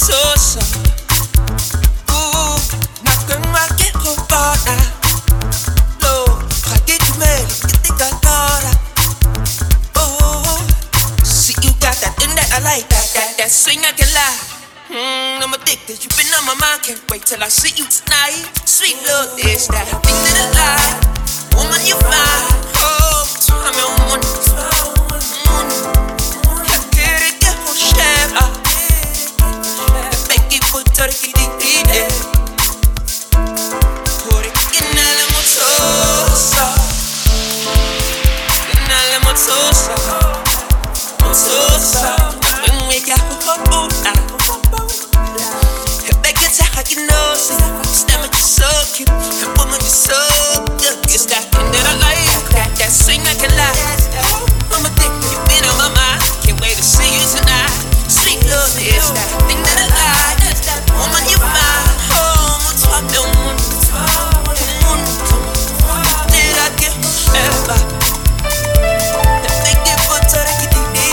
motosa. Nakang makikubona. Lo, kakitumeli, kitikanora. See you got that thing that I like, that swing I can lie. I'm addicted, you've been on my mind, can't wait till I see you tonight. Sweet love, is that thing that I like. Woman, you fine. Oh, I'm your one. I get it, get more share. Make it put to the kitty. Por que na la motosa. Na la motosa. Motosa. When we got I can know, stomach is so cute, and woman is so good. It's that thing that I like, that swing I can lie. I'm addicted, you've been on my mind. Can't wait to see you tonight. Sweet love is that thing that I like. Woman, you fine. Oh, I'm talk no one. Did I get ever? Make it for turkey.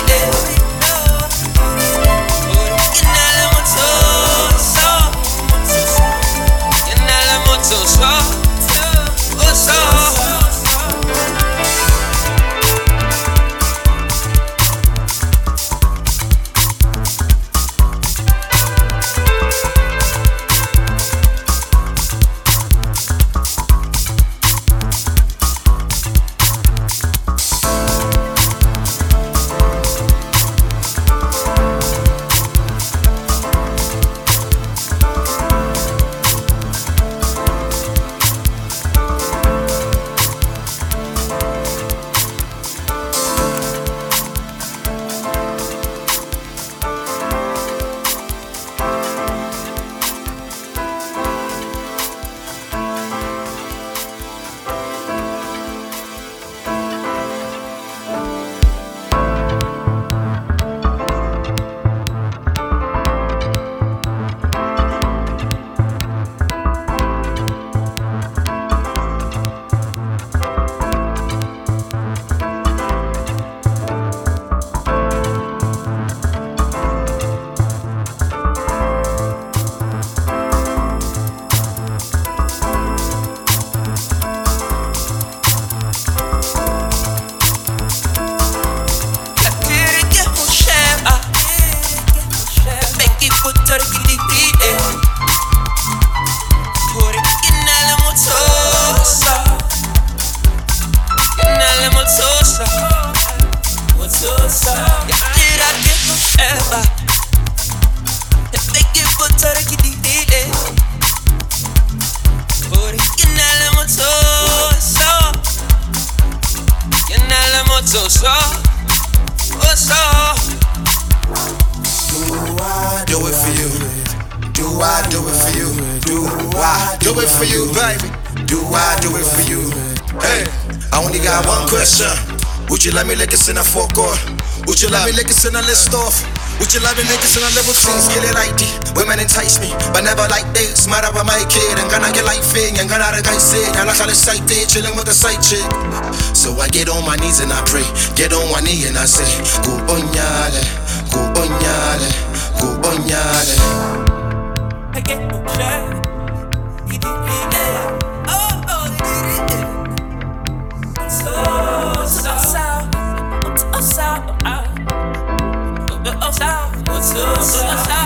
Would you let me lick us in a forecourt? Would you let me lick us in a list off? Would you let me lick us in a level things? Get it right. Women entice me, but never like this. Mad about my kid, and gonna get like thing, and gonna the guy say, I like how the side day, chilling with the side chick. So I get on my knees and I pray, get on one knee and I say, go onyale, go onyale, go onyale. I get no share. So